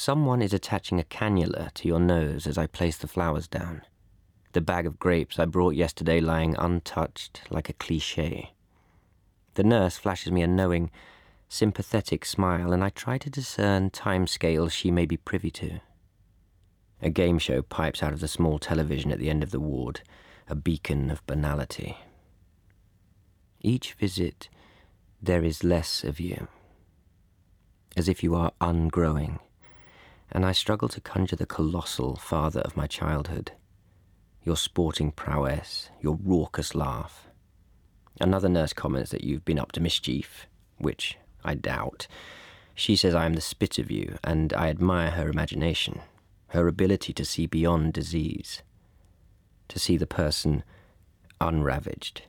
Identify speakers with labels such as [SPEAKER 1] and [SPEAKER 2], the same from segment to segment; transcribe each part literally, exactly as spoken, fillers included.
[SPEAKER 1] Someone is attaching a cannula to your nose as I place the flowers down. The bag of grapes I brought yesterday lying untouched like a cliché. The nurse flashes me a knowing, sympathetic smile, and I try to discern timescales she may be privy to. A game show pipes out of the small television at the end of the ward, a beacon of banality. Each visit, there is less of you, as if you are ungrowing, and I struggle to conjure the colossal father of my childhood, your sporting prowess, your raucous laugh. Another nurse comments that you've been up to mischief, which I doubt. She says I am the spit of you, and I admire her imagination, her ability to see beyond disease, to see the person unravaged.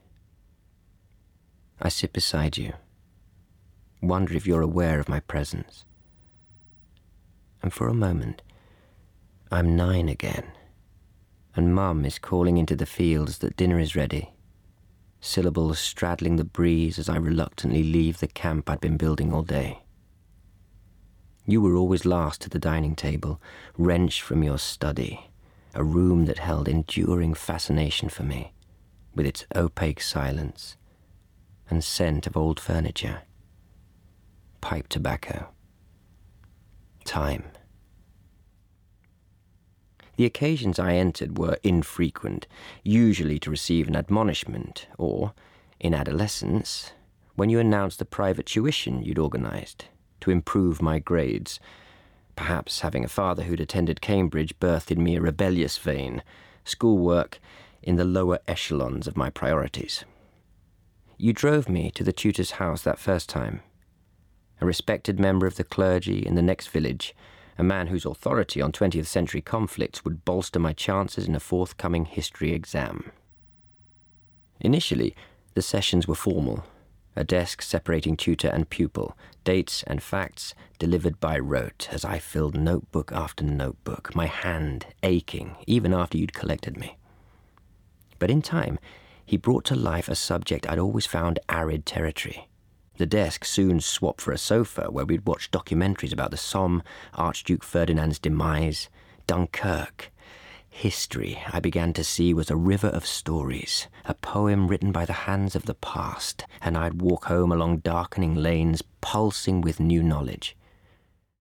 [SPEAKER 1] I sit beside you, wonder if you're aware of my presence. And for a moment, I'm nine again, and Mum is calling into the fields that dinner is ready, syllables straddling the breeze as I reluctantly leave the camp I'd been building all day. You were always last to the dining table, wrenched from your study, a room that held enduring fascination for me, with its opaque silence and scent of old furniture, pipe tobacco, time. The occasions I entered were infrequent, usually to receive an admonishment, or, in adolescence, when you announced the private tuition you'd organized to improve my grades. Perhaps having a father who'd attended Cambridge birthed in me a rebellious vein, schoolwork in the lower echelons of my priorities. You drove me to the tutor's house that first time. A respected member of the clergy in the next village, a man whose authority on twentieth century conflicts would bolster my chances in a forthcoming history exam. Initially, the sessions were formal, a desk separating tutor and pupil, dates and facts delivered by rote as I filled notebook after notebook, my hand aching even after you'd collected me. But in time, he brought to life a subject I'd always found arid territory. The desk soon swapped for a sofa where we'd watch documentaries about the Somme, Archduke Ferdinand's demise, Dunkirk. History, I began to see, was a river of stories, a poem written by the hands of the past, and I'd walk home along darkening lanes, pulsing with new knowledge.